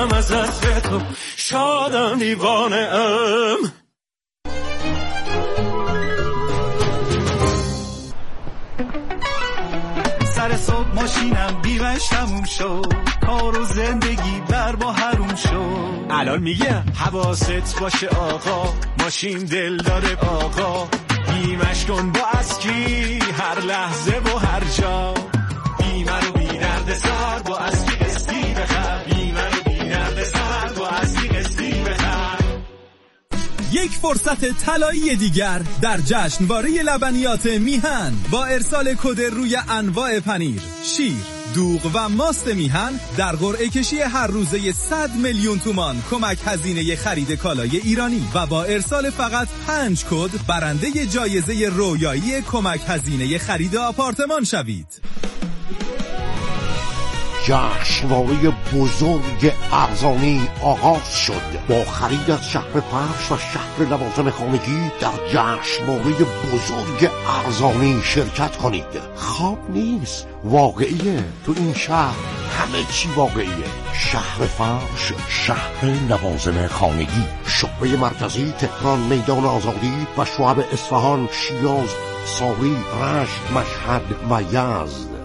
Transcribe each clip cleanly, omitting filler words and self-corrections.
شدم از عطر تو، شادم دیوانه ام. سر صبح ماشینم بیمش تموم شد، کار و زندگی بر با حروم شد. الان میگم حواست باشه آقا، ماشین دل داره آقا، بیمش کن با اسکی هر لحظه و هر جا. بیمه رو بی درد سر با اسکی قسطی بخر، بیمه رو بی درد سر با اسکی قسطی بخر. یک فرصت طلایی دیگر در جشنواره لبنیات میهن با ارسال کد روی انواع پنیر، شیر، دوغ و ماست میهن در قرعه کشی هر روزه 100 میلیون تومان کمک هزینه خرید کالای ایرانی و با ارسال فقط 5 کد برنده جایزه رویایی کمک هزینه خرید آپارتمان شوید. جشنواره بزرگ ارزانی آغاز شد. با خرید از شهر فرش و شهر لوازم خانگی در جشنواره بزرگ ارزانی شرکت کنید. خواب نیست، واقعیه. تو این شهر همه چی واقعیه. شهر فرش، شهر لوازم خانگی، شعبه مرکزی تهران، میدان آزادی و شعب اصفهان، شیراز، ساری، رشت، مشهد و یزد.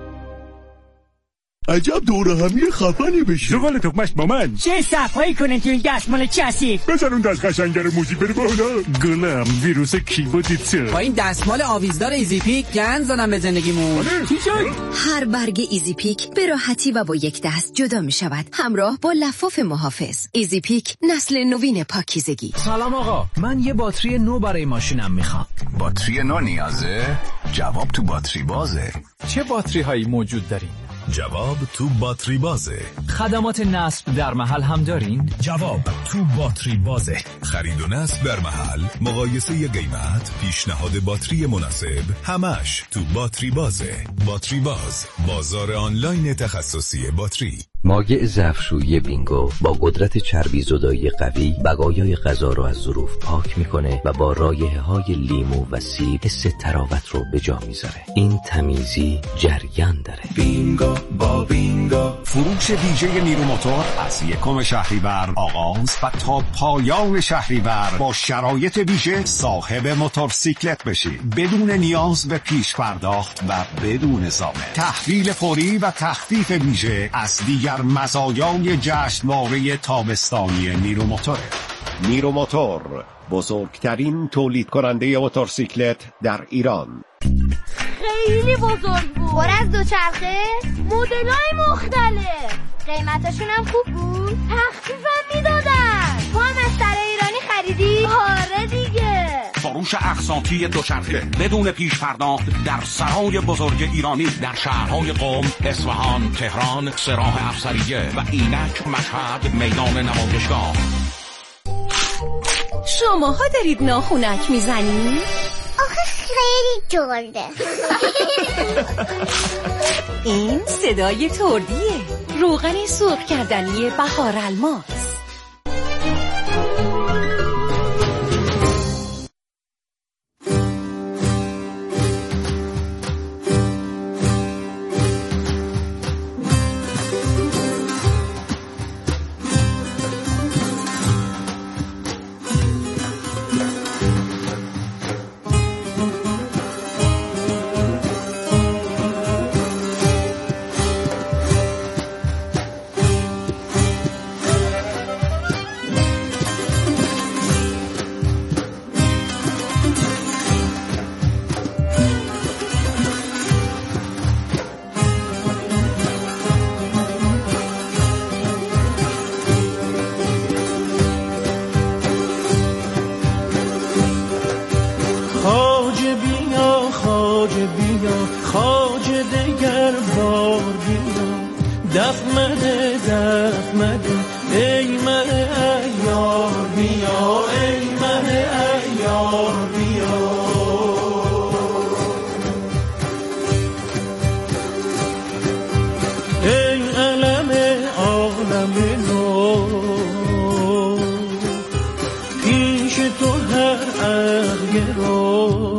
عجب دوره همی خفنی بشی. زغال تخمش با من. چه صفایی کنن تو این دستمال کثیف. بزن اون دست قشنگه موزی بره بالا. گلم ویروس کیبوتیتسه. با این دستمال آویزدار ایزی پیک گند زدم به زندگیمون. چی شد؟ هر برگ ایزی پیک به راحتی و با یک دست جدا می شود همراه با لفاف محافظ. ایزی پیک نسل نوین پاکیزگی. سلام آقا، من یه باتری نو برای ماشینم میخوام. باتری نو نیازه؟ جواب تو باتری بازه. چه باتری هایی موجود دارین؟ جواب تو باتری بازه. خدمات نصب در محل هم دارین؟ جواب تو باتری بازه. خرید و نصب در محل، مقایسه قیمت، پیشنهاد باتری مناسب، همش تو باتری بازه. باتری باز، بازار آنلاین تخصصی باتری. مایع ظرفشویی بینگو با قدرت چربی زدایی قوی بقایای غذا رو از ظروف پاک میکنه و با رایحه‌های لیمو و سیب حس تراوت رو به جا میذاره. این تمیزی جریان داره. بینگو با بینگو. فروش ویژه نیرو موتور از 1 شهریور آغاز و تا پایان شهریور با شرایط ویژه صاحب موتورسیکلت بشید بدون نیاز به پیش پرداخت و بدون ضامن. تحویل فوری و تخفیف ویژه از دیگر مزایای جشنواره تابستانی نیرو موتور. نیرو موتور، بزرگترین تولید کننده موتورسیکلت در ایران. خیلی بزرگ بود، پر از دوچرخه، مدل‌های مختلف، قیمتاشون هم خوب بود، تخفیفم میدادن. تو هم از سر ایرانی خریدی؟ آره دیگه. فروش اقساطی دوچرخه بدون پیش پرداخت در سرای بزرگ ایرانی در شهرهای قم، اصفهان، تهران، سراح افسریه و اینک، مشهد، میدان نمایشگاه. شماها دارید ناخونک میزنید؟ آخه خیلی جرده. این صدای تردیه، روغن سرخ کردنی بهار الماس. خواجه دگر بار بیا، دف مده ای من ایار بیا، ای من ایار بیا. ای علم عالم نو، پیش تو هر عقل رو.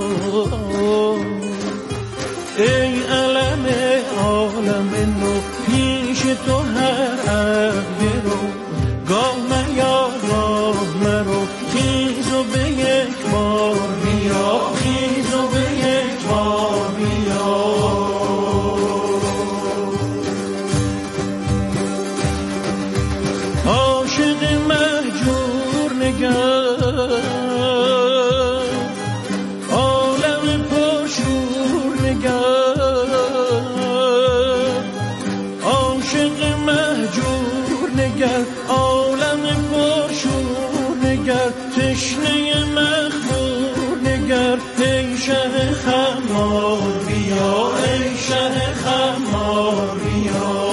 ای علم عالم نو، پیش تو هر عقل رو. عالم پرشور نگر، تشنه مخمور نگر، ای شه خمار بیا، ای شه خمار بیا.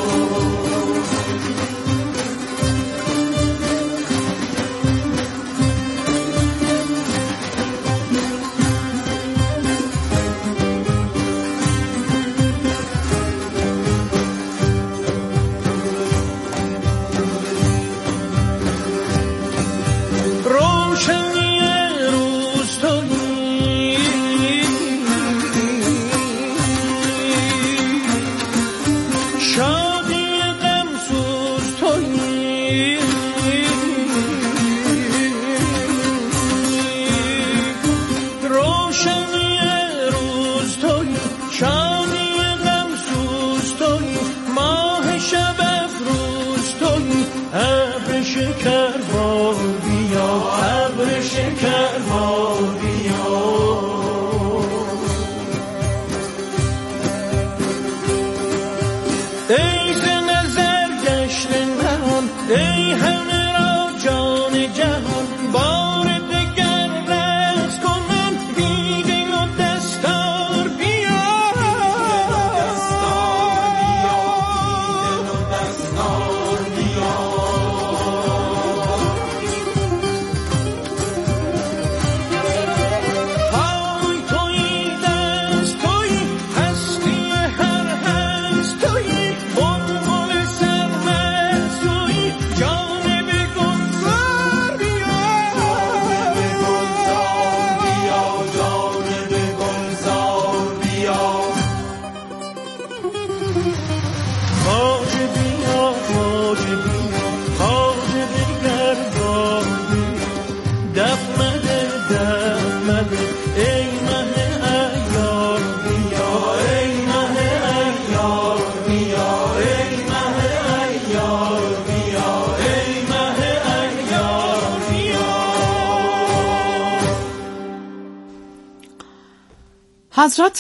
حضرت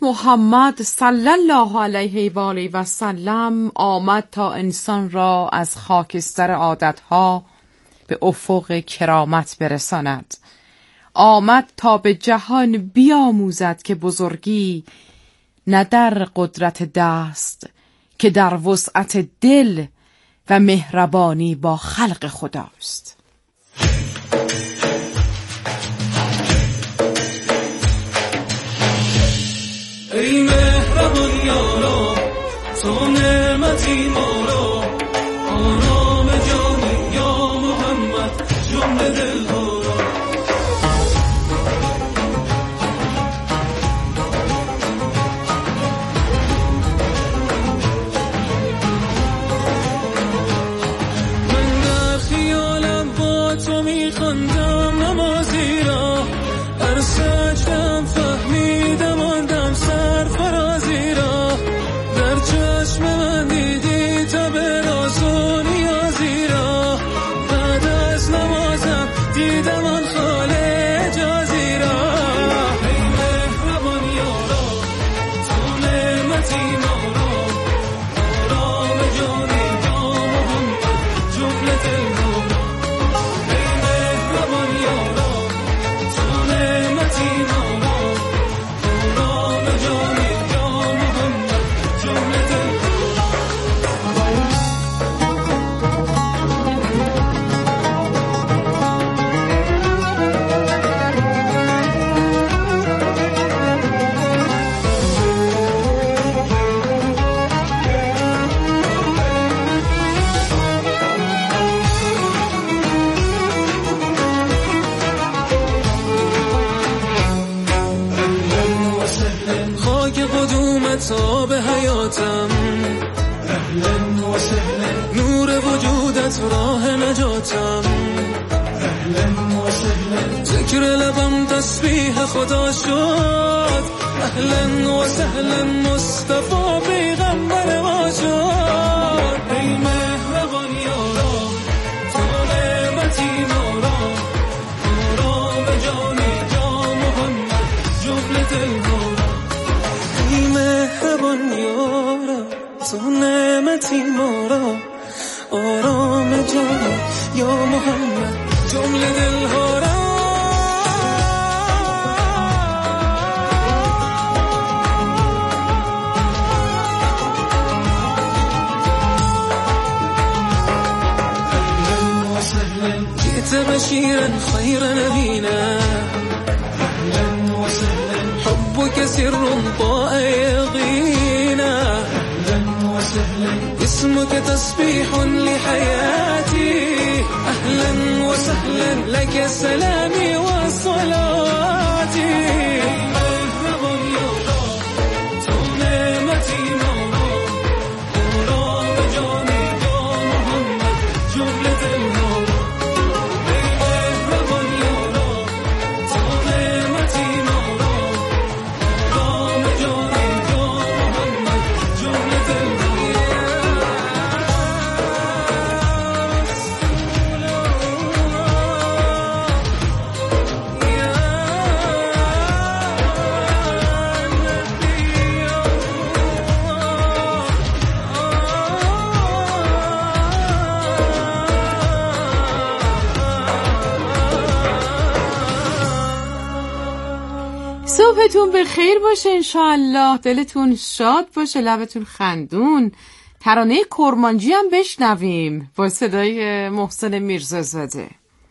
محمد صلی الله علیه و آله و سلم آمد تا انسان را از خاکستر عادتها به افق کرامت برساند. آمد تا به جهان بیاموزد که بزرگی نه در قدرت دست که در وسعت دل و مهربانی با خلق خداست. ای مهربان یارا تو نعمتی مارا، آرام جانی یا محمد جمله دلهارا. من در خیالم با تو میخواندم نمازی را، هر سجدم فهمیدم آندم سرفرازی را. در چشم من دیدی تا به راز و نیازی را، بعد از نمازم دیدم آن خال اجازی را. ای مهربان یارا تو نعمتی مارا، آرام جانی یا محمد جمله دلهارا. ای مهربان یارا تو نعمتی مارا، آرام جانی یا محمد جمله دلهارا. خاک قدومت آب حیاتم، اهلا و سهلا نور وجودت راه نجاتم، اهلا و سهلا ذکر لبم تسبیح خدا شد، اهلا و سهلا مصطفی پیغمبر ما شد. ای مهربان یارا تو نعمتی مارا، آرام جانی یا محمد جمله دلهارا. ای مهربان یارا تو نعمتی مارا، آرام جان یا محمد جمله دلها را جئت بشيرا خير نبينا أهلا وسهلا حبك سر طاء يقينا أهلا وسهلا اسمك تسبيح لحياتي أهلا وسهلا لك سلامي وصلاتي صبحتون به خیر باشه انشاءالله، دلتون شاد باشه، لبتون خندون. ترانه کرمانجی هم بشنویم با صدای محسن میرزازاده.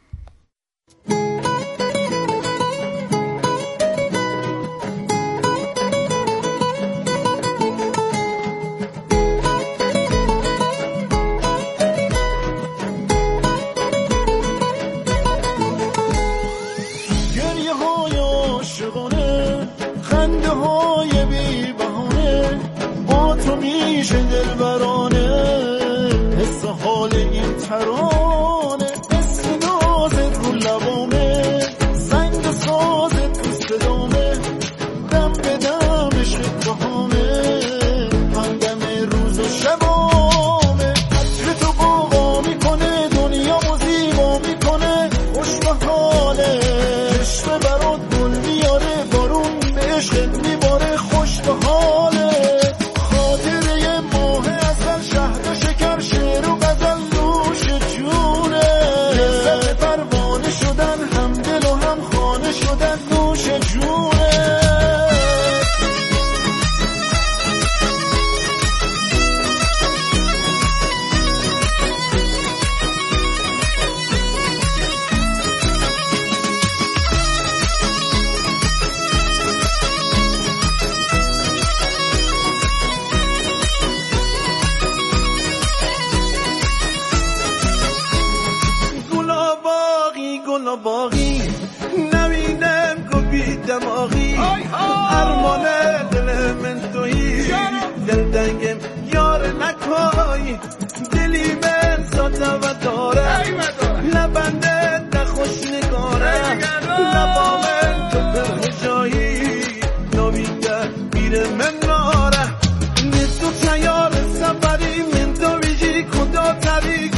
باقی نمیدم که بی دماغی ارمان دل من تویی دل دنگم یار نکای دلی من ساده و داره لبنده نخوش نگاره لبا من تو به جایی نویده میره من ناره تو تیار سفری من تو بیجی کدا تری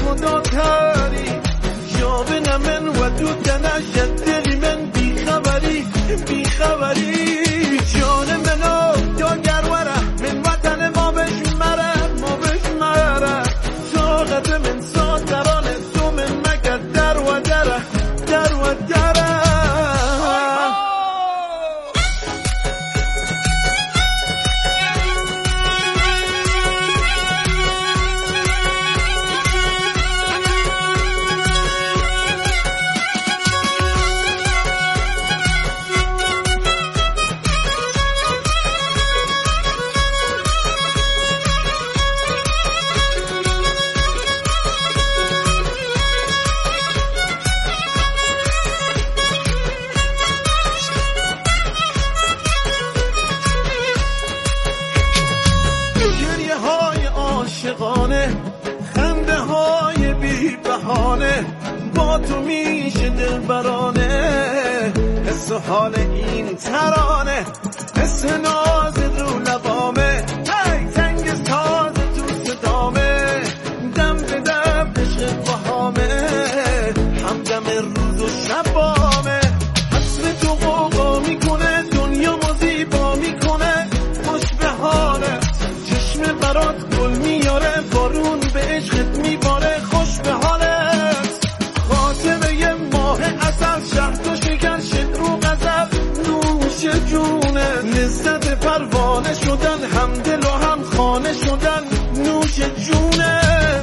جابن من و تو تنشد دلی من بیخبری جان منو داگر وره من وطن ما بشمره طاقت من ساترانه تو من مکد در و دره خنده های بی بهانه با تو میشه دل برانه حس و حال این ترانه حس ناز رو لبامه تنگ ساز تو صدامه دم به دم عشق بهامه همدم روز و شبامه حسن تو قوقا میکنه دنیا مزیبا میکنه خوش به حاله چشم برات گل میاره بارون به عشقت میباره خوش به حاله نوش جونه، لذت پروانه شدن، هم دل و هم خانه شدن، نوش جونه.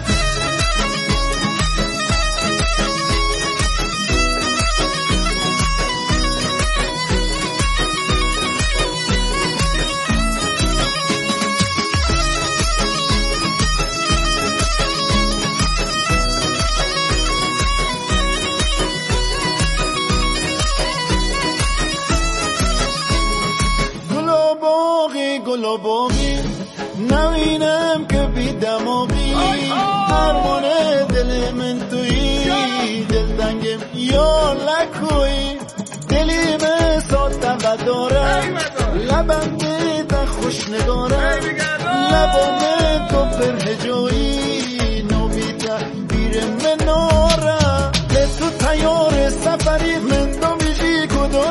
گل و باقی نوینم که بی دماغی، فرمانه دل من تویی، دل دنگم یا لکوی، دلی من ساعت داره، لبم بیدن خوش نگاره، لبام تو پرهجایی، نویده بیر من ناره، به تو تیار سفری، من دو بیشی کدو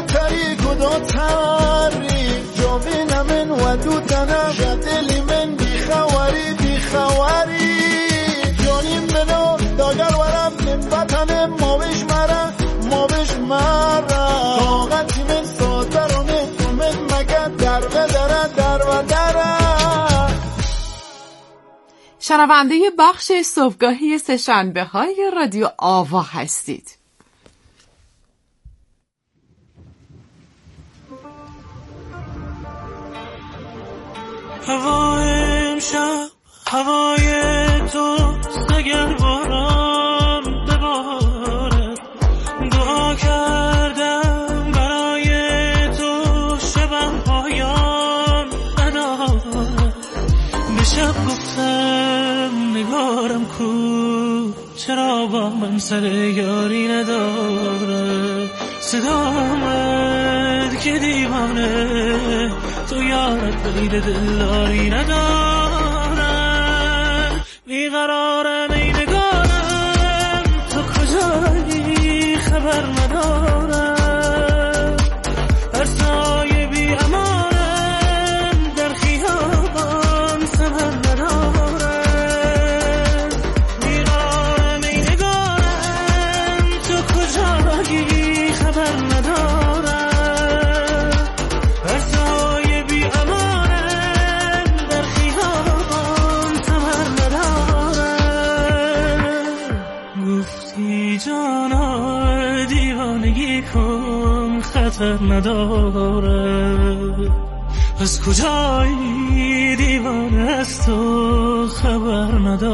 تری، من و دوتنم شدلی من بیخواری، جانیم منو داگر ورم، من وطنم ما بش مرم، طاقتی من سادرانه، تو من مگه در و دره. شنونده بخش صبحگاهی سه‌شنبه های رادیو آوا هستید. هوا امشب هوای تو اگر باران بباره، دعا کردم برای تو شبم پایان نداره، به شب گفتم نگارم کو چرا با من سر یاری نداره، صدا آمد که دیوانه تو یارت غیر دلداری ندارم، بیقرارم ای نگارم، تو کجایی خبر ندارم، هر سایه بی امانم در خیابان سمر ندارم، بیقرارم ای نگارم، تو کجایی خبر ندارم، هر سایه بی امانم در خیابان سمر ندارم، گفتی جانا دیوانگی کن خطر نداره، از کجایی دیوانه از تو خبر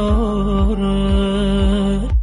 نداره.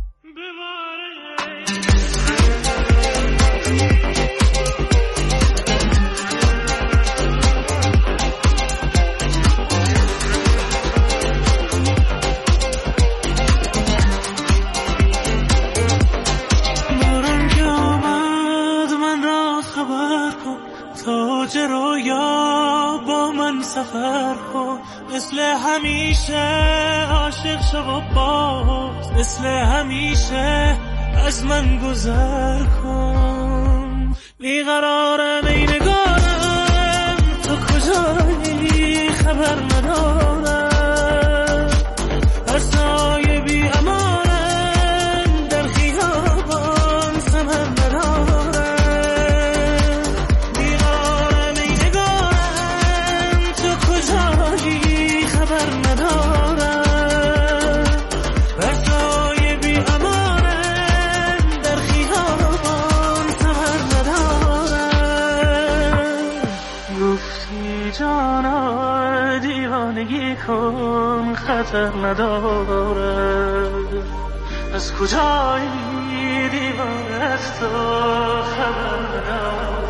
سفر کن مثل همیشه، عاشق شو و باز مثل همیشه از من گذر کن، بیقرارم ای نگارم، تو کجایی خبر ندارم، هر سایه بی امانم در خیابان سمر ندارم، کن خطر نداره، از کجایی دیوانه از تو خبر نداره.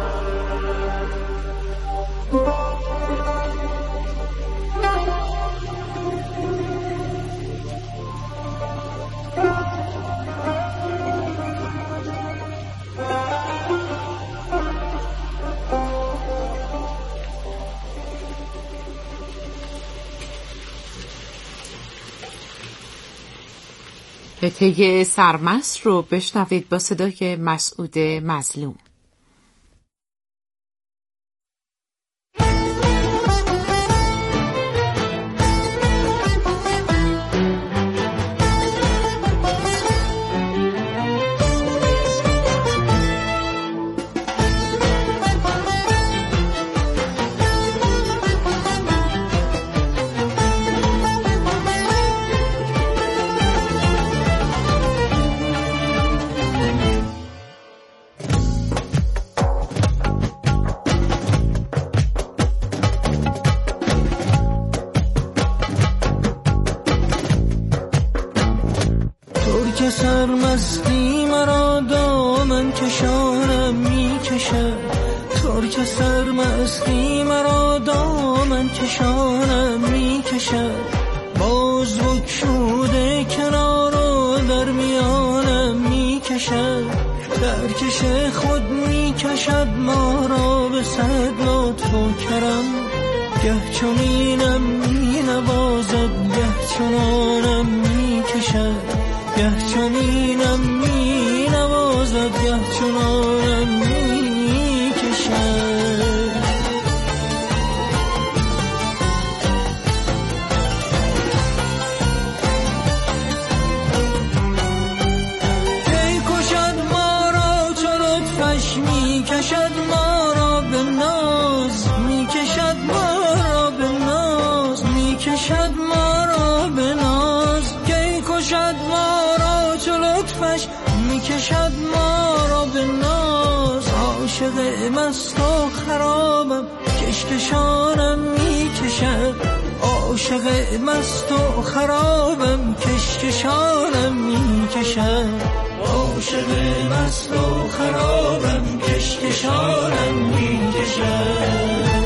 قطعه سرمست رو بشنوید با صدای مسعود مظلوم. که سرمستی مرا دامن کشانم میکشد، ترک سرمستی مرا دامن کشانم میکشد، باز بکشوده کنارو در میانم میکشد، در کش خود میکشد ما را به صد لطف و کرم، گه چنینم مینوازد گه چنانم میکشد، گه چنینم مینوازد گه چنانم میکشد. میکشد ما را به ناز، میکشد ما را به ناز، میکشد ما را به ناز، کی کشد ما را چو لطفش میکشد ما را به ناز، عاشق مست و خرابم کشکشانم میکشد، عاشق مست و خرابم کشکشانم میکشد، عاشق مست و خرابم کشکشانم میکشد.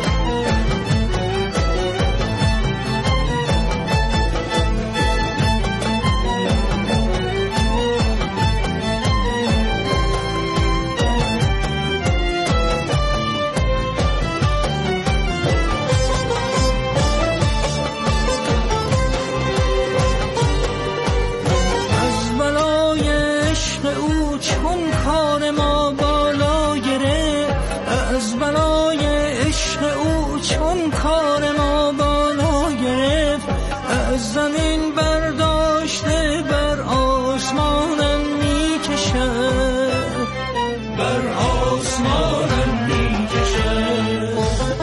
زمین برداشته بر آسمانم میکشد، بر آسمانم میکشد.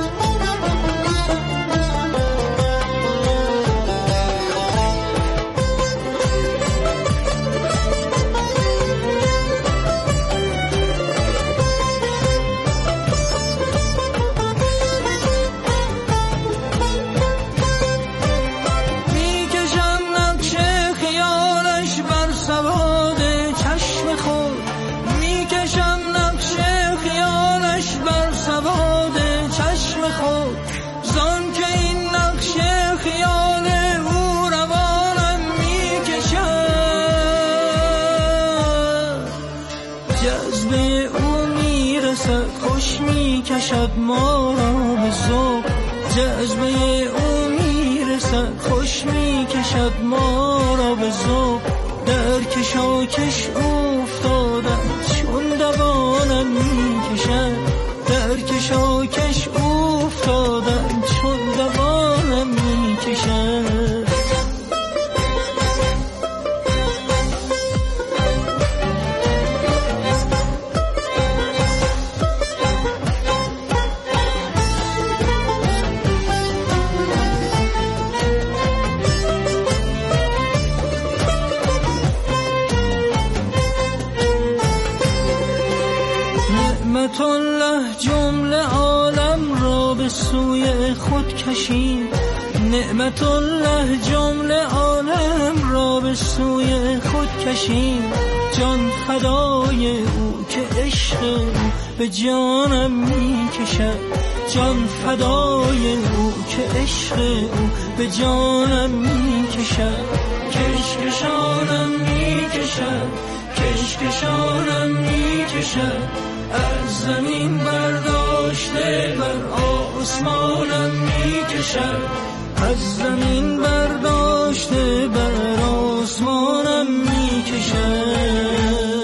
میکشد ما را به ذوق، جذبه او میرسد خوش میکشد ما را به ذوق، در کشاکش افتادم چون دوانم میکشد، در کشاکش افتادم چون دوانم میکشد. نعمت الله جمله عالم را به سوی خود کشید، نعمت الله جمله عالم را به سوی خود کشید، جان فدای او که عشق او به جانم میکشد، جان فدای او که عشق او به جانم میکشد، کشکشانم میکشد، کشکشانم میکشد، از زمین برداشته بر آسمانم میکشد، از زمین برداشته بر آسمانم میکشد.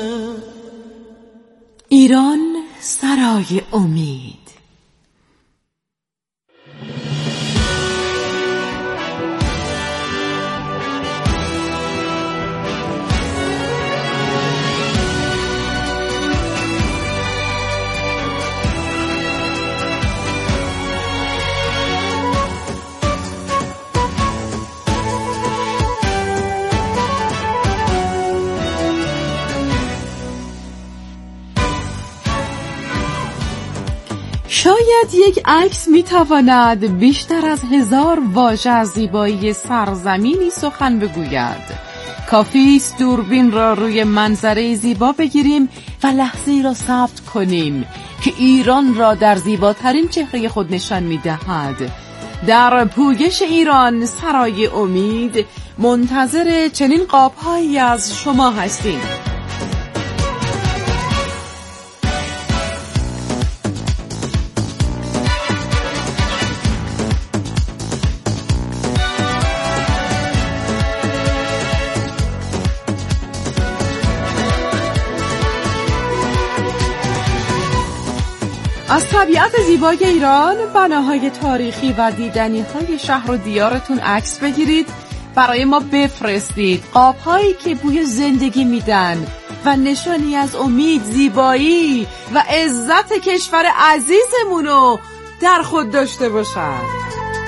ایران سرای امید. شاید یک عکس میتواند بیشتر از 1000 واژه از زیبایی سرزمینی سخن بگوید. کافیست دوربین را روی منظره زیبا بگیریم و لحظه‌ای را ثبت کنیم که ایران را در زیباترین چهره خود نشان می‌دهد. در پویش ایران سرای امید منتظر چنین قاب‌هایی از شما هستیم. از طبیعت زیبای ایران، بناهای تاریخی و دیدنی‌های شهر و دیارتون عکس بگیرید، برای ما بفرستید. قاب‌هایی که بوی زندگی میدن و نشانی از امید، زیبایی و عزت کشور عزیزمونو در خود داشته باشند.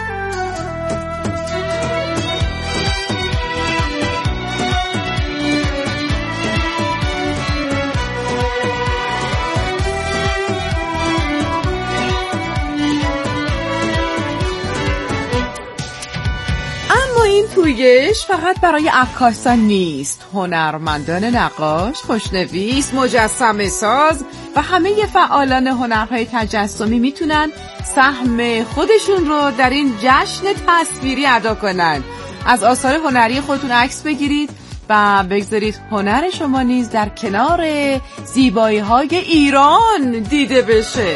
پویش فقط برای عکاسان نیست. هنرمندان نقاش، خوشنویس، مجسمه ساز و همه فعالان هنرهای تجسمی میتونن سهم خودشون رو در این جشن تصویری ادا کنن. از آثار هنری خودتون عکس بگیرید و بگذارید هنر شما نیز در کنار زیبایی‌های ایران دیده بشه.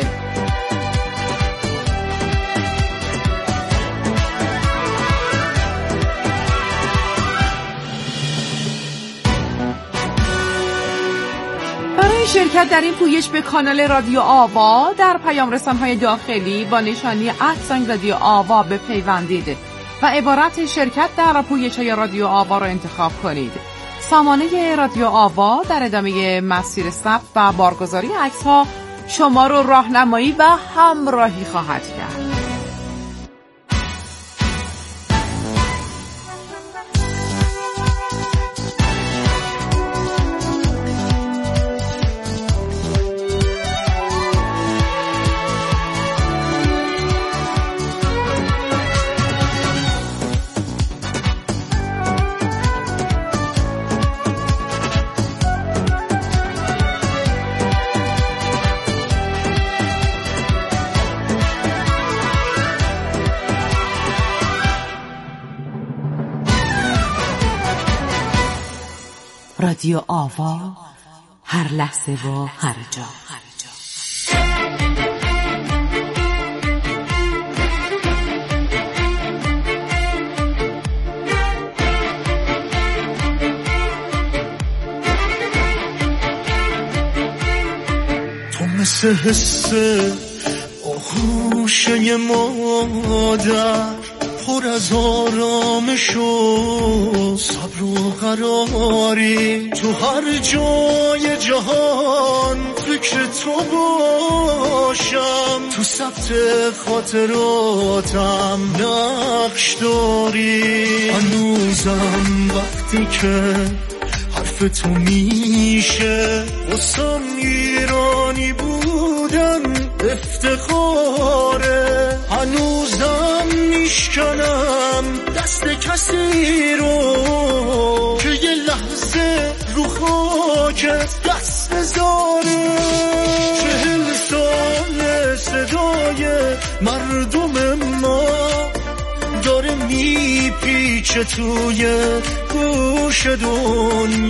شرکت در این پویش به کانال رادیو آوا در پیام رسان‌های داخلی با نشانی @رادیو آوا بپیوندید و عبارت شرکت در پویش‌های رادیو آوا را انتخاب کنید. سامانه رادیو آوا در ادامه مسیر ثبت و بارگذاری عکس‌ها شما رو راهنمایی و همراهی خواهد کرد. رادیو آوا، هر لحظه و هر جا. تو مثل حس آغوشه مادر، پر از آرامش و صبر و قراری، تو هر جای جهان فکر تو باشم، تو ثبت خاطراتم نقش داری. هنوزم وقتی که حرف تو میشه واسم ایرانی بودن افتخاره. هنوزم میشکنم دست کسی رو که یه لحظه رو خاکت دست بذاره. 40 سال صدای مردم ما داره میپیچه توی گوش دنیا.